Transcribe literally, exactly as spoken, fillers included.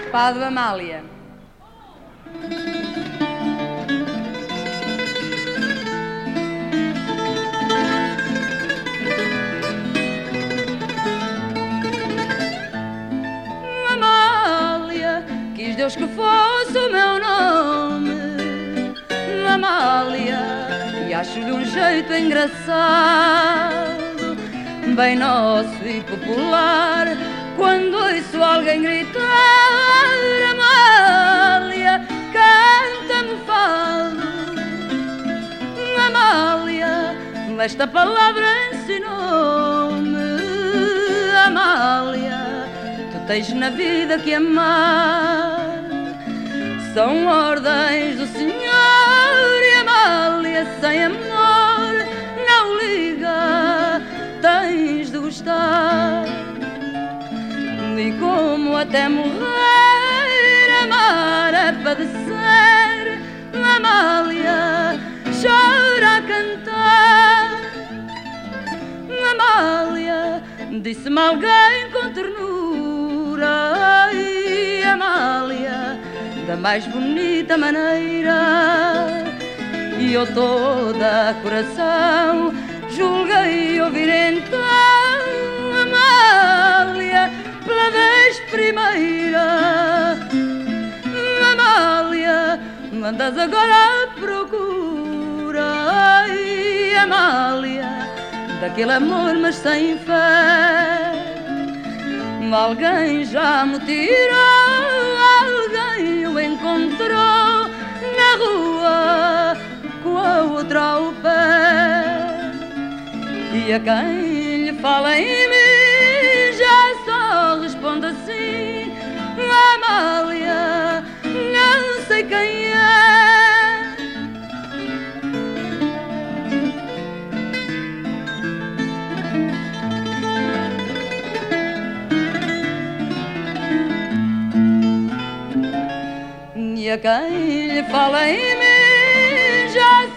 Padre Amália. Amália, quis Deus que fosse o meu nome, Amália, e acho de um jeito engraçado, bem nosso e popular, quando ouço alguém gritar: Amália, canta-me fado. Amália, esta palavra ensinou-me. Amália, tu tens na vida que amar, são ordens do Senhor, e Amália, sem amor não liga, tens de gostar. E como até morrer amar é padecer, Amália, chora a cantar. Amália, disse-me alguém com ternura, ai, Amália, da mais bonita maneira, e eu toda coração julguei ouvir então: Amália, pela vez primeira. Amália, andas agora à procura, ai, Amália, daquele amor mas sem fé. Alguém já me tirou, alguém o encontrou na rua com a outra ao pé, e a quem lhe fala em mim já só responde assim: Amália, não sei quem é. E a quem lhe fala em mim já